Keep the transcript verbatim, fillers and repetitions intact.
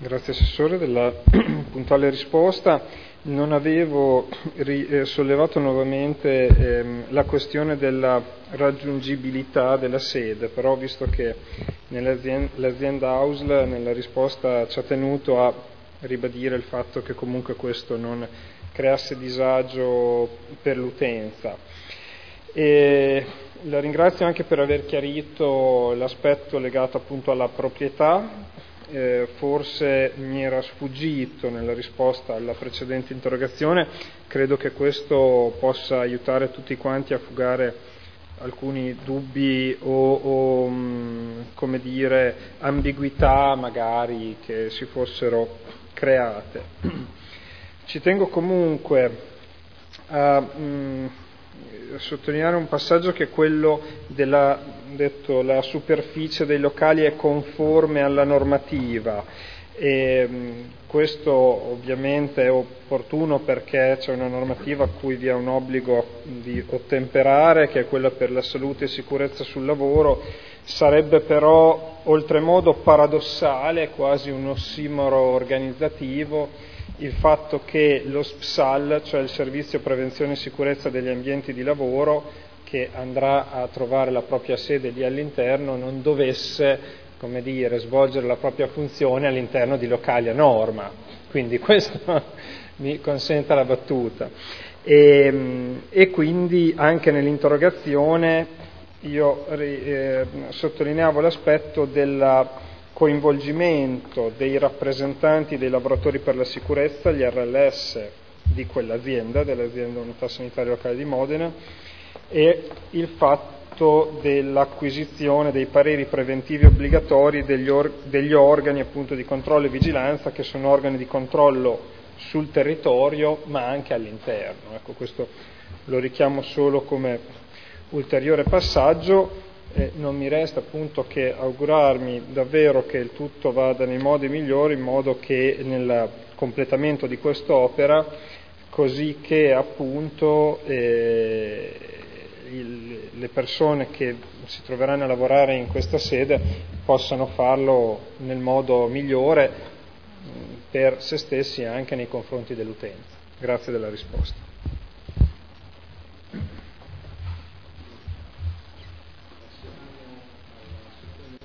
Grazie Assessore della puntuale risposta. Non avevo ri- eh, sollevato nuovamente ehm, la questione della raggiungibilità della sede, però visto che nell'azienda, l'azienda Ausl nella risposta ci ha tenuto a ribadire il fatto che comunque questo non creasse disagio per l'utenza. E la ringrazio anche per aver chiarito l'aspetto legato appunto alla proprietà. Eh, forse mi era sfuggito nella risposta alla precedente interrogazione, credo che questo possa aiutare tutti quanti a fugare alcuni dubbi o, o mh, come dire, ambiguità magari che si fossero create. Ci tengo comunque a mh, sottolineare un passaggio che è quello della detto la superficie dei locali è conforme alla normativa e mh, questo ovviamente è opportuno perché c'è una normativa a cui vi è un obbligo di ottemperare, che è quella per la salute e sicurezza sul lavoro. Sarebbe però oltremodo paradossale, quasi un ossimoro organizzativo, il fatto che lo S P S A L, cioè il Servizio Prevenzione e Sicurezza degli Ambienti di Lavoro, che andrà a trovare la propria sede lì all'interno, non dovesse, come dire, svolgere la propria funzione all'interno di locali a norma. Quindi questo mi consenta la battuta. E, e quindi anche nell'interrogazione io eh, sottolineavo l'aspetto del coinvolgimento dei rappresentanti dei lavoratori per la sicurezza, gli R L S di quell'azienda, dell'azienda Unità Sanitaria Locale di Modena, e il fatto dell'acquisizione dei pareri preventivi obbligatori degli, or- degli organi appunto di controllo e vigilanza, che sono organi di controllo sul territorio ma anche all'interno. Ecco, questo lo richiamo solo come ulteriore passaggio. Eh, non mi resta appunto che augurarmi davvero che il tutto vada nei modi migliori, in modo che nel completamento di quest'opera, così che appunto eh, il, le persone che si troveranno a lavorare in questa sede possano farlo nel modo migliore mh, per se stessi e anche nei confronti dell'utenza. Grazie della risposta.